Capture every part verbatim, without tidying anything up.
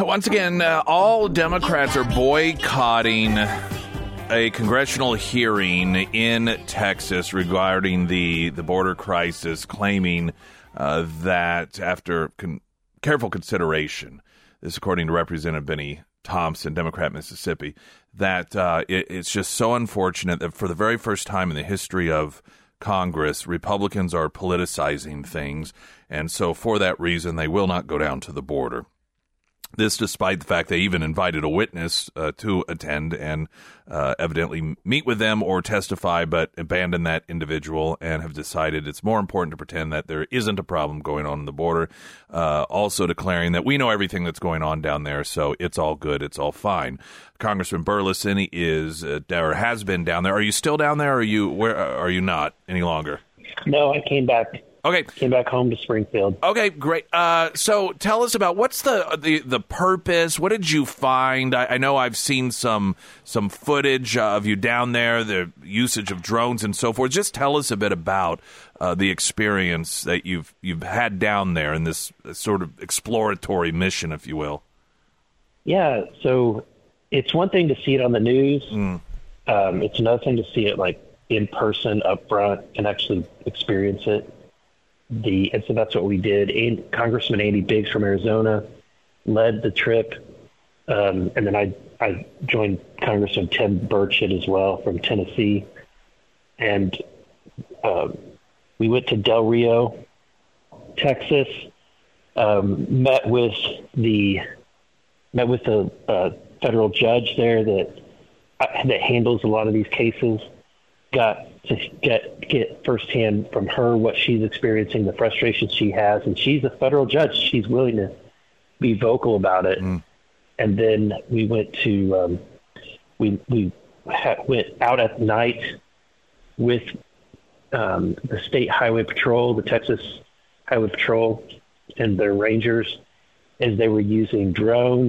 Once again, uh, all Democrats are boycotting a congressional hearing in Texas regarding the, the border crisis, claiming uh, that after con- careful consideration, this according to Representative Benny Thompson, Democrat, Mississippi, that uh, it, it's just so unfortunate that for the very first time in the history of Congress, Republicans are politicizing things, and so for that reason, they will not go down to the border. This despite the fact they even invited a witness uh, to attend and uh, evidently meet with them or testify, but abandoned that individual and have decided it's more important to pretend that there isn't a problem going on in the border, uh, also declaring that we know everything that's going on down there, so it's all good, it's all fine. Congressman Burleson is uh, or has been down there. Are you still down there, or are you, where, are you not any longer? No, I came back. Okay. Came back home to Springfield. Okay, great. Uh, so tell us about what's the, the the purpose? What did you find? I, I know I've seen some some footage of you down there, the usage of drones and so forth. Just tell us a bit about uh, the experience that you've you've had down there in this sort of exploratory mission, if you will. Yeah. So it's one thing to see it on the news. Mm. Um, it's another thing to see it like in person, up front, and actually experience it. The and so that's what we did. And Congressman Andy Biggs from Arizona led the trip, um, and then I I joined Congressman Tim Burchett as well from Tennessee, and um, we went to Del Rio, Texas. Um, met with the met with the uh, federal judge there that that handles a lot of these cases. Got to get get firsthand from her what she's experiencing, the frustrations she has, and she's a federal judge. She's willing to be vocal about it. Mm. And then we went to um, we we ha- went out at night with um, the State Highway Patrol, the Texas Highway Patrol, and their rangers as they were using drones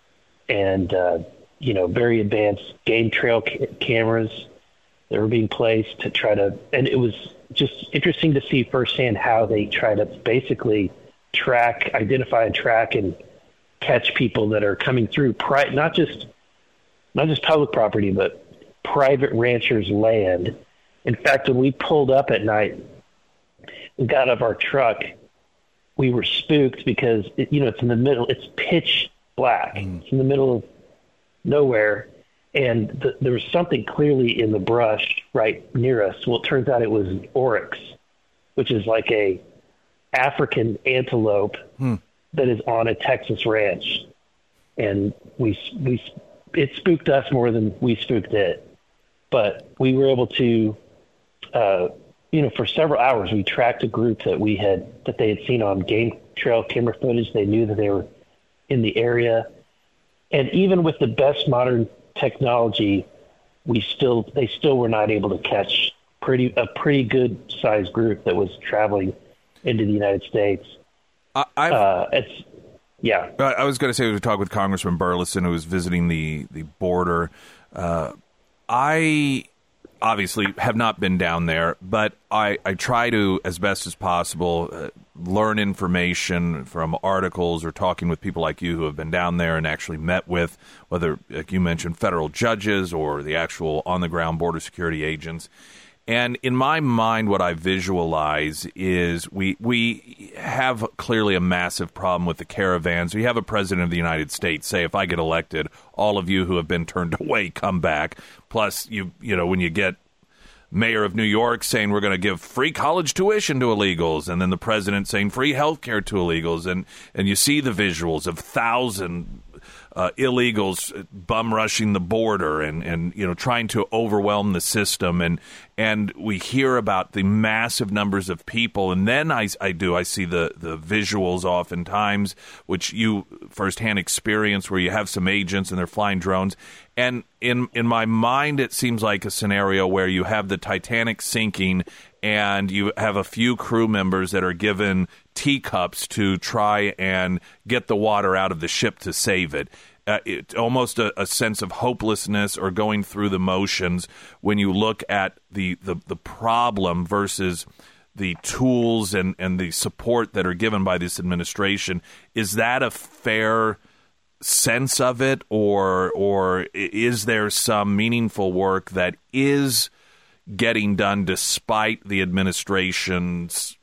and uh, you know very advanced game trail ca- cameras. They were being placed to try to, and it was just interesting to see firsthand how they try to basically track, identify and track and catch people that are coming through, pri- not just not just public property, but private ranchers' land. In fact, when we pulled up at night and got out of our truck, we were spooked because, it, you know, it's in the middle, it's pitch black. Mm. It's in the middle of nowhere. And the, there was something clearly in the brush right near us. Well, it turns out it was an oryx, which is like a African antelope hmm. that is on a Texas ranch. And we we it spooked us more than we spooked it. But we were able to, uh, you know, for several hours, we tracked a group that we had that they had seen on game trail camera footage. They knew that they were in the area, and even with the best modern technology, we still they still were not able to catch pretty a pretty good sized group that was traveling into the United States. Uh, I've, uh, it's yeah. I was going to say we talked with Congressman Burleson, who was visiting the the border. Uh, I obviously have not been down there, but I, I try to, as best as possible, uh, learn information from articles or talking with people like you who have been down there and actually met with, whether, like you mentioned, federal judges or the actual on-the-ground border security agents. And in my mind, what I visualize is we we have clearly a massive problem with the caravans. We have a president of the United States say, if I get elected, all of you who have been turned away come back. Plus, you you know, when you get mayor of New York saying we're going to give free college tuition to illegals, and then the president saying free health care to illegals, and, and you see the visuals of thousands Uh, illegals bum rushing the border and, and you know trying to overwhelm the system, and and we hear about the massive numbers of people, and then I, I do I see the, the visuals oftentimes, which you firsthand experience, where you have some agents and they're flying drones, and in in my mind it seems like a scenario where you have the Titanic sinking and you have a few crew members that are given teacups to try and get the water out of the ship to save it. Uh, it's almost a, a sense of hopelessness or going through the motions when you look at the, the, the problem versus the tools and, and the support that are given by this administration. Is that a fair sense of it, or or is there some meaningful work that is getting done despite the administration's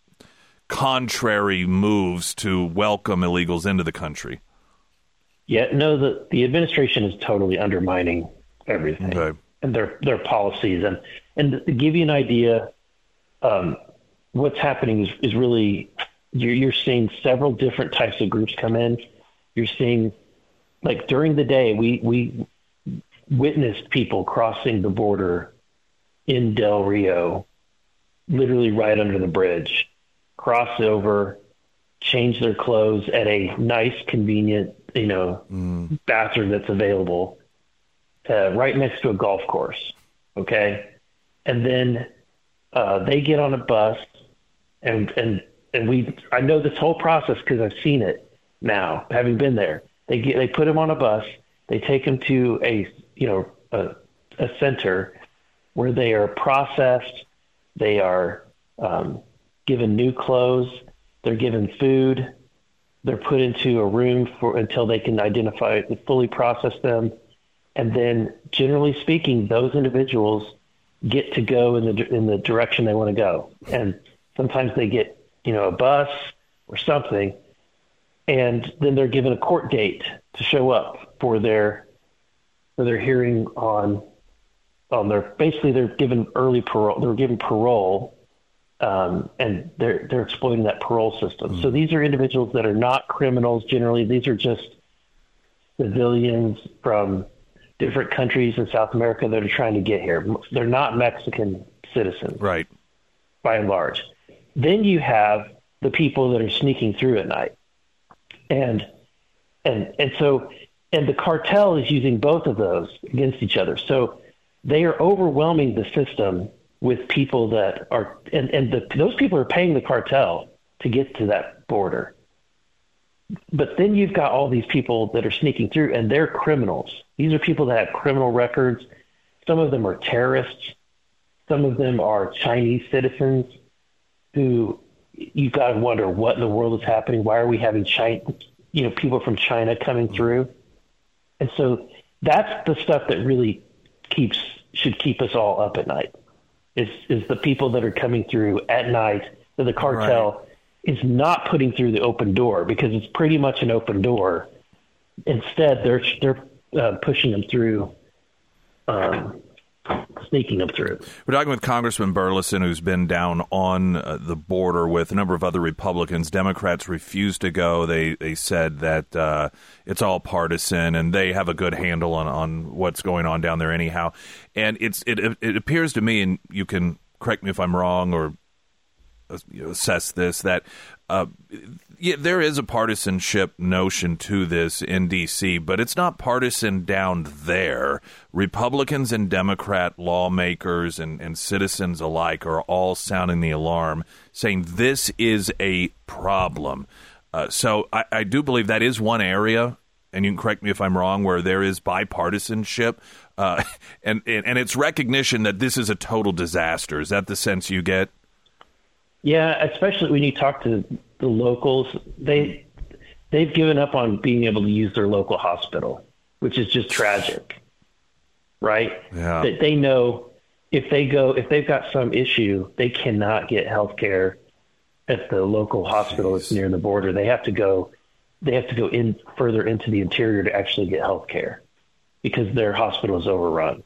contrary moves to welcome illegals into the country? Yeah, no, the, the administration is totally undermining everything Okay. and their their policies. And, and to give you an idea, um, what's happening is, is really, you're, you're seeing several different types of groups come in. You're seeing, like during the day, we, we witnessed people crossing the border in Del Rio, literally right under the bridge, cross over, change their clothes at a nice, convenient, you know, mm. bathroom that's available uh, right next to a golf course. Okay. And then uh, they get on a bus and, and, and we, I know this whole process because I've seen it now, having been there. They get, they put them on a bus, they take them to a, you know, a, a center where they are processed, they are um, given new clothes, they're given food, they're put into a room for until they can identify, fully process them, and then, generally speaking, those individuals get to go in the in the direction they want to go. And sometimes they get, you know, a bus or something, and then they're given a court date to show up for their for their hearing on. Um, they're basically they're given early parole. They're given parole, um, and they're they're exploiting that parole system. Mm-hmm. So these are individuals that are not criminals. Generally, these are just civilians from different countries in South America that are trying to get here. They're not Mexican citizens, right? By and large. Then you have the people that are sneaking through at night, and and and so and the cartel is using both of those against each other. So they are overwhelming the system with people that are, and, and the, those people are paying the cartel to get to that border. But then you've got all these people that are sneaking through, and they're criminals. These are people that have criminal records. Some of them are terrorists. Some of them are Chinese citizens who you've got to wonder what in the world is happening. Why are we having China, you know, people from China coming through? And so that's the stuff that really keeps should keep us all up at night. Is is the people that are coming through at night that the cartel right. is not putting through the open door, because it's pretty much an open door. Instead, they're they're uh, pushing them through, um, sneaking them through. We're talking with Congressman Burleson, who's been down on uh, the border with a number of other Republicans. Democrats refused to go. They they said that uh, it's all partisan, and they have a good handle on, on what's going on down there anyhow. And it's it it appears to me, and you can correct me if I'm wrong or you know, assess this, that uh, yeah, there is a partisanship notion to this in D C, but it's not partisan down there. Republicans and Democrat lawmakers and, and citizens alike are all sounding the alarm, saying this is a problem. Uh, so I, I do believe that is one area, and you can correct me if I'm wrong, where there is bipartisanship, uh, and, and, and it's recognition that this is a total disaster. Is that the sense you get? Yeah, especially when you talk to the locals, they they've given up on being able to use their local hospital, which is just tragic, right? Yeah. That they know if they go if they've got some issue, they cannot get health care at the local hospital that's near the border. They have to go they have to go in further into the interior to actually get health care because their hospital is overrun.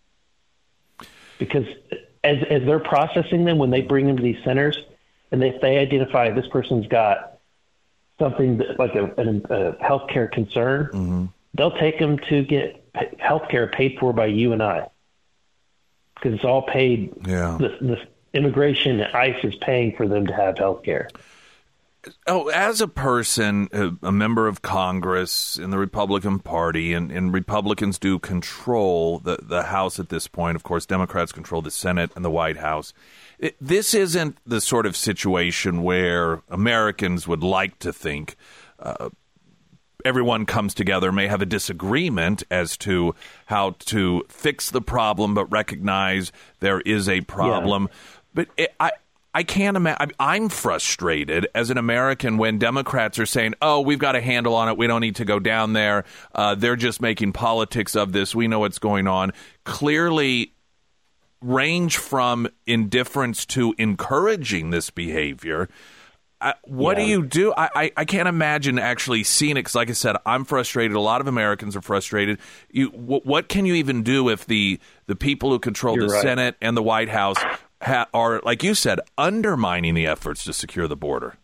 Because as as they're processing them, when they bring them to these centers, and if they identify this person's got something that, like a, a, a healthcare concern, mm-hmm. they'll take them to get healthcare paid for by you and I, because it's all paid. Yeah. The, the immigration, ICE is paying for them to have healthcare. Oh, as a person, a, a member of Congress in the Republican Party, and, and Republicans do control the, the House at this point. Of course, Democrats control the Senate and the White House. It, this isn't the sort of situation where Americans would like to think uh, everyone comes together, may have a disagreement as to how to fix the problem, but recognize there is a problem. Yeah. But it, I I can't imagine. I'm frustrated as an American when Democrats are saying, oh, we've got a handle on it. We don't need to go down there. Uh, they're just making politics of this. We know what's going on. Clearly range from indifference to encouraging this behavior. Uh, what yeah. do you do? I, I, I can't imagine actually seeing it because, like I said, I'm frustrated. A lot of Americans are frustrated. You, w- what can you even do if the, the people who control You're the right. Senate and the White House ha- are, like you said, undermining the efforts to secure the border?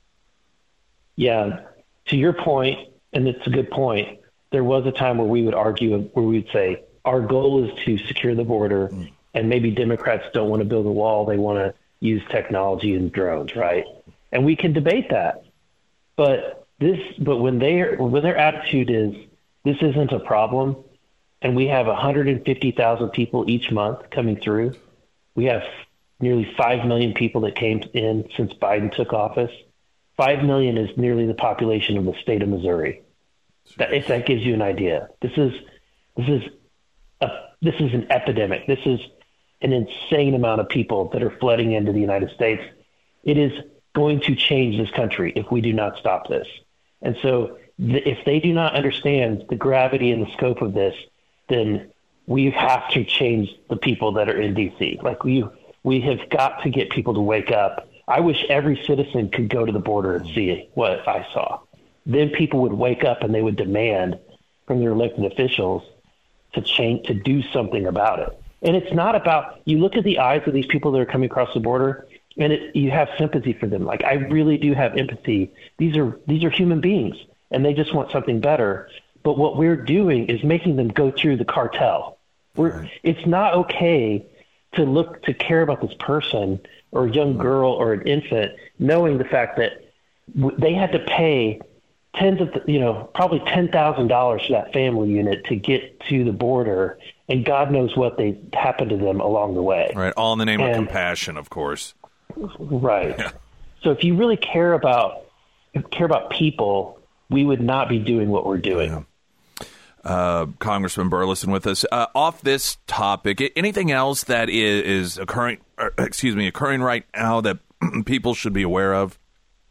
Yeah. To your point, and it's a good point, there was a time where we would argue, where we would say, our goal is to secure the border, mm. and maybe Democrats don't want to build a wall. They want to use technology and drones, right? And we can debate that, but this, but when they when their attitude is this isn't a problem, and we have one hundred fifty thousand people each month coming through, we have nearly five million people that came in since Biden took office. Five million is nearly the population of the state of Missouri. That, if that gives you an idea, this is this is a this is an epidemic. This is an insane amount of people that are flooding into the United States. It is going to change this country if we do not stop this. And so th- if they do not understand the gravity and the scope of this, then we have to change the people that are in D C. Like we, we have got to get people to wake up. I wish every citizen could go to the border and see what I saw. Then people would wake up and they would demand from their elected officials to change, to do something about it. And it's not about, you look at the eyes of these people that are coming across the border, and it, you have sympathy for them. Like, I really do have empathy. These are these are human beings, and they just want something better. But what we're doing is making them go through the cartel. We're, right. It's not okay to look to care about this person or a young girl or an infant, knowing the fact that w- they had to pay tens of, you know, probably ten thousand dollars for that family unit to get to the border, and God knows what they happened to them along the way. Right, all in the name and, of compassion, of course. Right. Yeah. So if you really care about care about people, we would not be doing what we're doing. Yeah. Uh, Congressman Burleson with us. Uh, off this topic, anything else that is, is occurring? Or, excuse me, occurring right now that people should be aware of?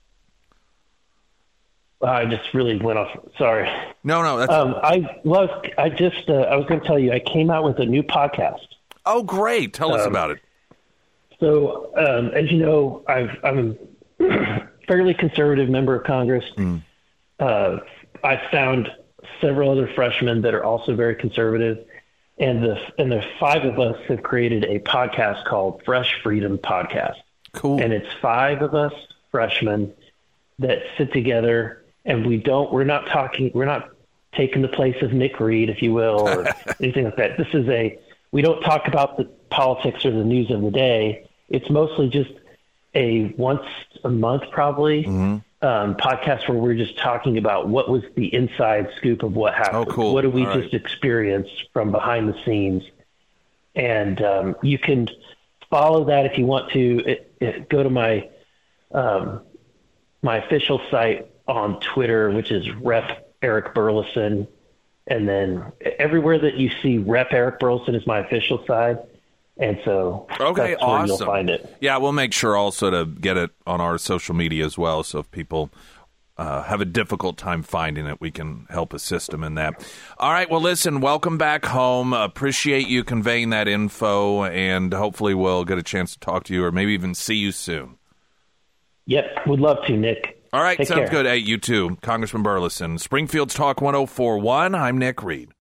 I just really went off. Sorry. No, no. That's... Um, I was. I just. Uh, I was going to tell you. I came out with a new podcast. Oh, great! Tell us um, about it. So, um, as you know, I've, I'm a fairly conservative member of Congress. Mm. Uh, I've found several other freshmen that are also very conservative, and the and the five of us have created a podcast called Fresh Freedom Podcast. Cool. And it's five of us freshmen that sit together, and we don't. We're not talking. We're not taking the place of Nick Reed, if you will, or anything like that. This is a. We don't talk about the politics or the news of the day. It's mostly just a once a month, probably, mm-hmm. um, podcast where we're just talking about what was the inside scoop of what happened. Oh, cool. What did we All just right. experience from behind the scenes? And um, you can follow that if you want to. It, it, go to my um, my official site on Twitter, which is Rep Eric Burleson. And then everywhere that you see Rep Eric Burleson is my official side. And so okay, that's awesome. where you'll find it. Yeah, we'll make sure also to get it on our social media as well. So if people uh, have a difficult time finding it, we can help assist them in that. All right. Well, listen, welcome back home. Appreciate you conveying that info, and hopefully we'll get a chance to talk to you or maybe even see you soon. Yep. Would love to, Nick. All right. Take sounds care. good. Hey, you too. Congressman Burleson, Springfield's Talk one oh four point one. I'm Nick Reed.